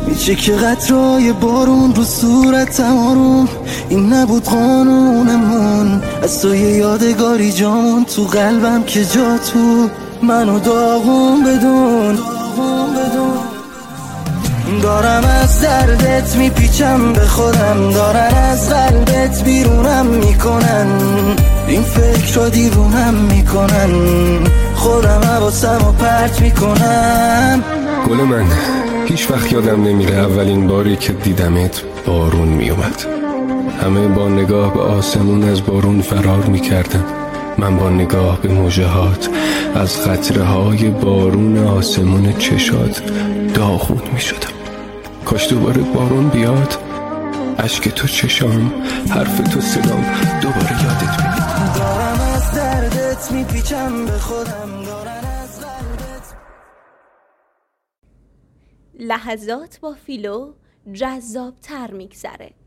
میشه که قطرهای بارون رو صورتم آروم، این نبود قانونمون، از تو یه یادگاری جامون تو قلبم که جا تو منو داغون بدون. دارم از دردت میپیچم به خودم، دارن از قلبت بیرونم میکنن، این فکر رو دیوونم میکنن، خودم حواسم رو پرت میکنم. گل من، هیچ وقت یادم نمیره اولین باری که دیدمت بارون میومد. همه با نگاه به آسمون از بارون فرار میکردن، من با نگاه به موجهات از قطره های بارون آسمون چشات داغون میشدم. کاش دوباره بارون بیاد، اشک تو چشام، حرف تو صدام، دوباره یادت بیاد. دارم از دردت میپیچم به خودم، دارن از قلبت. لحظات با فیلو جذاب تر میگذره.